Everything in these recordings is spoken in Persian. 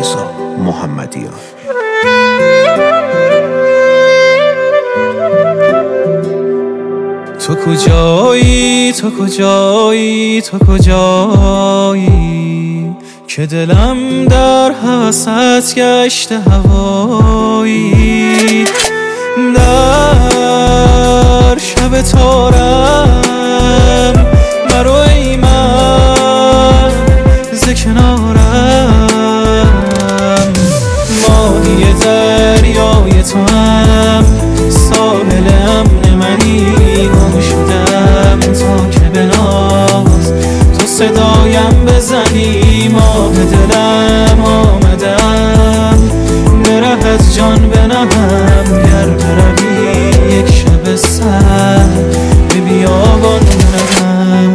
رضا محمدیان. تو کجایی تو کجایی تو کجایی که دلم در هوست گشته هوایی، در شب تارم برو ای من ز کنارم، ماهی دریای تو هم ساحل امن منی، گم شدم تا که به ناز تو صدایم بزنی، ماه دلم آمدم به ره از جان بنهم، گر بروی یک شب سر به بیابان بنهم.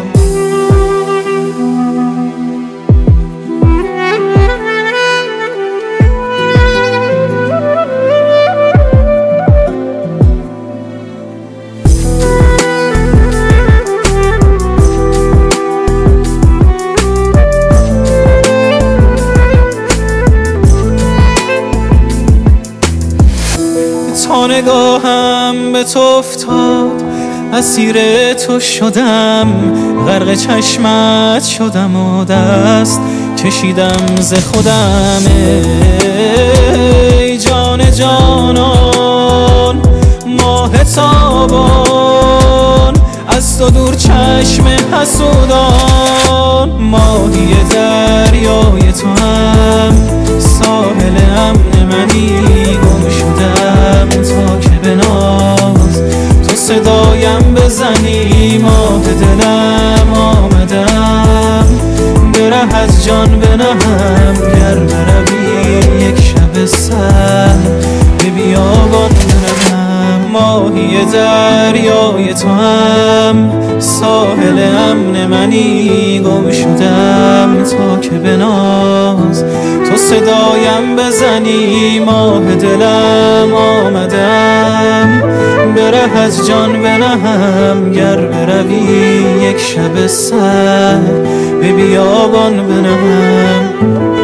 تا نگاهم به تو افتاد اسیر تو شدم، غرق چشمت شدم و دست کشیدم ز خودم، ای جان جانان ماه تابان از تو دور چشم حسودان، ماهی دریای تو هم ساحل امن منی، گم شدم تا که به ناز تو صدایم بزنی، ماه دلم آمدم به ره از جان بنهم، گر بروی یک شب سر به بیابان بنهم، ماهی دریای تو هم ساحل امن منی، گم شدم تا که به ناز تو صدایم بزنی، ماه دلم آمدم به ره از جان بنهم، گر بروی یک شب سر به بیابان بنهم.